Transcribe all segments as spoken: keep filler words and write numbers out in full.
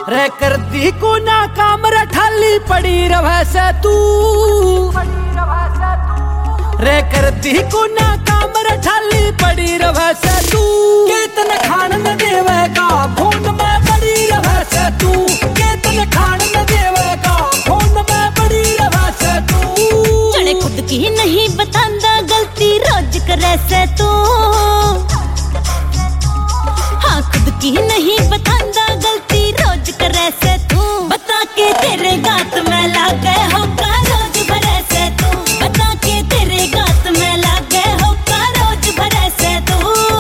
रे कर दी को ना काम रठाली पड़ी रवे से तू रे कर दी को ना काम रठाली पड़ी रवे से तू केतन खान न देवेगा फोन में पड़ी रवे से तू केतन खान न देवेगा फोन में पड़ी रवे से तू जने खुद की नहीं बतांदा गलती रोज करे से तू हाँ खुद की नहीं बतांदा गलती रोज करे से तू बता के तेरे गात में लागे होगा रोज भरे से तू बता के तेरे गात में लागे होगा रोज भरे से तू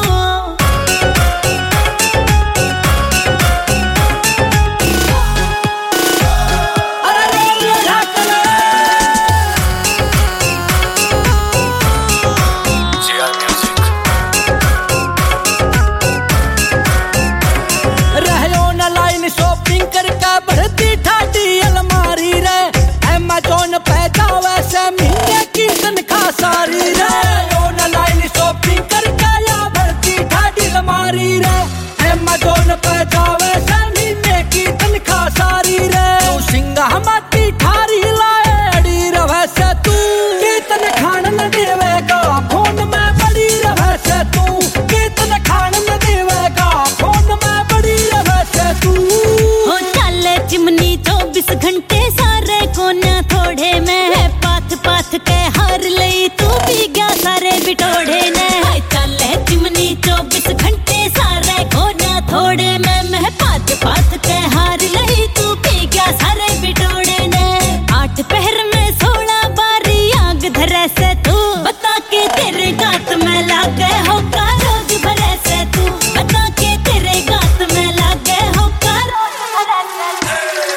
शॉपिंग करके बढ़ती ठाडी अलमारी रे अमेज़न पे जावे से महीने की तनख्वाह सारी रे ऑनलाइन शॉपिंग करके या बढ़ती ठाडी अलमारी रे अमेज़न पे जावे से महीने की तनख्वाह सारी रे तू सिंगा माटी ठारी लाए अड़ी रवे से तू केतन खान न देवेगा फोन में पड़ी रवे से तू केतन खान न देवेगा फोन में पड़ी रवे से तू चिमनी चौबीस घंटे सारे कोना थोड़े में पाथ पाथ के हार लई तू भी गया सारे बिटोड़े ने चले चिमनी चौबीस घंटे सारे कोना थोड़े में मैं पाथ पाथ के हार लई तू भी गया सारे बिटोड़े ने आठ पहर में सोलह बारी आग धरे से तू बता के तेरे गात में लागे होगा रोज भरे से तू बता के तेरे गात में लागे होगा रोज भरे से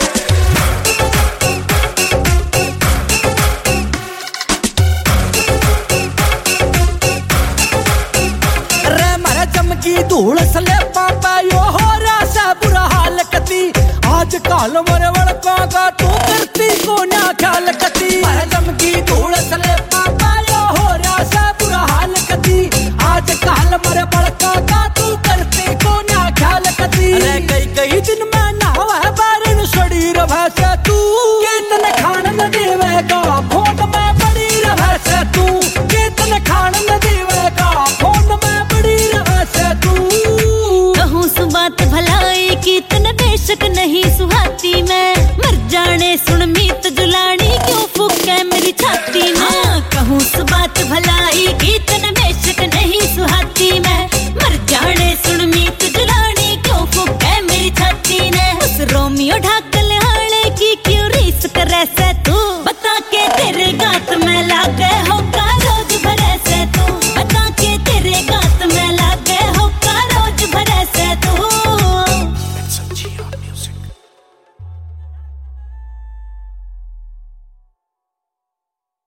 चमकी धूल सले पापा यो हो रहा बुरा हाल कती आज काल मरे वड़का का तू करती को ना ख्याल कती चमकी धूल सले पापा यो हो रहा बुरा हाल कती आज काल मरे वड़का का तू करती को ना ख्याल कती अरे कई कई दिन में नहावा है बारण सड़ी रवे से तू केतन खान न देवेगा फोन में पड़ी रवे से तू केतन खान न देवेगा फोन में पड़ी रवे से तू कहूँ सुबात भलाई की तन बेशक नहीं सुहाती मैं मर जाने सुन मीत जुलानी क्यों फूके मेरी छाती में हाँ, कहूँ सुबात भलाई की तन बेशक नहीं सुहाती मैं मर जाने सुन मीत जुलानी क्यों फूके मेरी छाती ने उस रोमियो ढाकल हाले की क्यों रीस करे से तू बता के तेरे गात में लागे होगा